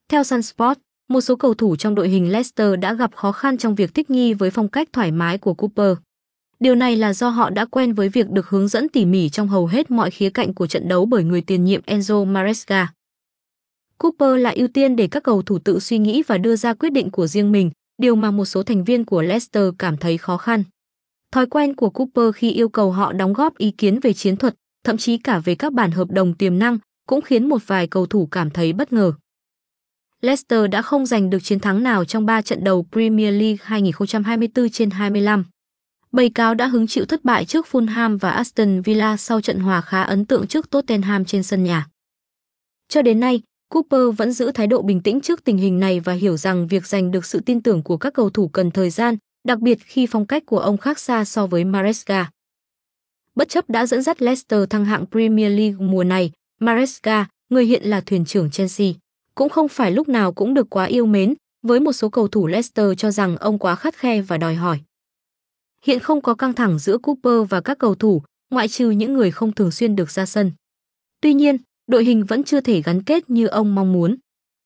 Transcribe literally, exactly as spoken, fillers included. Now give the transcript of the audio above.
Theo Sunspot, một số cầu thủ trong đội hình Leicester đã gặp khó khăn trong việc thích nghi với phong cách thoải mái của Cooper. Điều này là do họ đã quen với việc được hướng dẫn tỉ mỉ trong hầu hết mọi khía cạnh của trận đấu bởi người tiền nhiệm Enzo Maresca. Cooper là ưu tiên để các cầu thủ tự suy nghĩ và đưa ra quyết định của riêng mình, điều mà một số thành viên của Leicester cảm thấy khó khăn. Thói quen của Cooper khi yêu cầu họ đóng góp ý kiến về chiến thuật, thậm chí cả về các bản hợp đồng tiềm năng, cũng khiến một vài cầu thủ cảm thấy bất ngờ. Leicester đã không giành được chiến thắng nào trong ba trận đầu Premier League hai nghìn không trăm hai mươi tư trên hai mươi lăm. Bầy cáo đã hứng chịu thất bại trước Fulham và Aston Villa sau trận hòa khá ấn tượng trước Tottenham trên sân nhà. Cho đến nay, Cooper vẫn giữ thái độ bình tĩnh trước tình hình này và hiểu rằng việc giành được sự tin tưởng của các cầu thủ cần thời gian, đặc biệt khi phong cách của ông khác xa so với Maresca. Bất chấp đã dẫn dắt Leicester thăng hạng Premier League mùa này, Maresca, người hiện là thuyền trưởng Chelsea, cũng không phải lúc nào cũng được quá yêu mến, với một số cầu thủ Leicester cho rằng ông quá khắt khe và đòi hỏi. Hiện không có căng thẳng giữa Cooper và các cầu thủ, ngoại trừ những người không thường xuyên được ra sân. Tuy nhiên, đội hình vẫn chưa thể gắn kết như ông mong muốn.